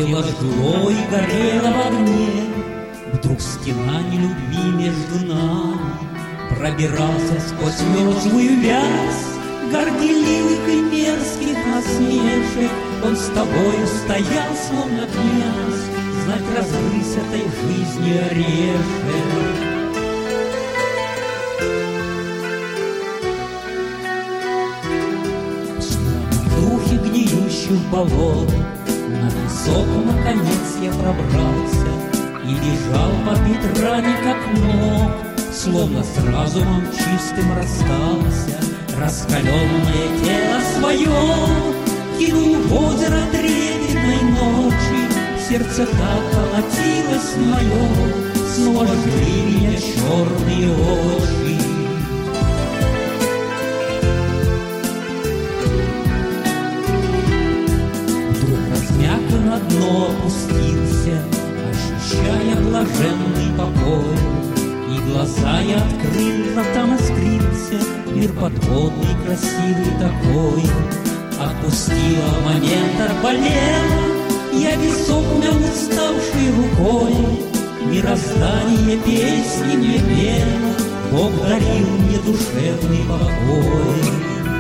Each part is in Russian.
Тело жгло и горело в огне, вдруг стена нелюбви между нами. Пробирался сквозь мертвую вязь горделивых и мерзких насмешек. Он с тобою стоял, словно князь, знать разгрызть этой жизни орешек. В духе гниющих болот на песок наконец я пробрался и бежал по Петране как мог, словно с разумом чистым расстался. Раскаленное тело свое кинул в озеро трепетной ночи. Сердце так колотилось мое, снова жгли меня черные очи. Вдруг размяк и на дно опустился, ощущая блаженный покой. И глаза я открыл, а там искрился мир подводный, красивый такой. Отпустила момент, арбалета, я висок мял уставшей рукой. Мироздание песни мне пело, Бог дарил мне душевный покой.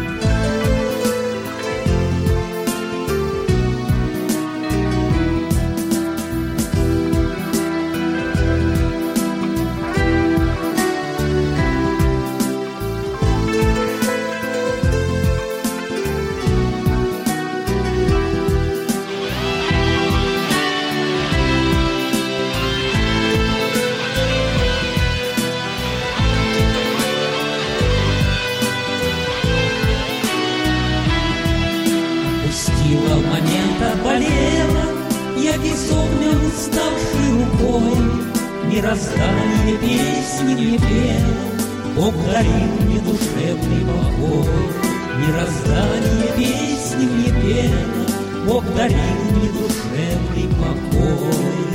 Момент отболела, я висок мял уставшей рукой. Мироздание песни мне пело, Бог дарил мне душевный покой. Мироздание песни мне пело, Бог дарил мне душевный покой.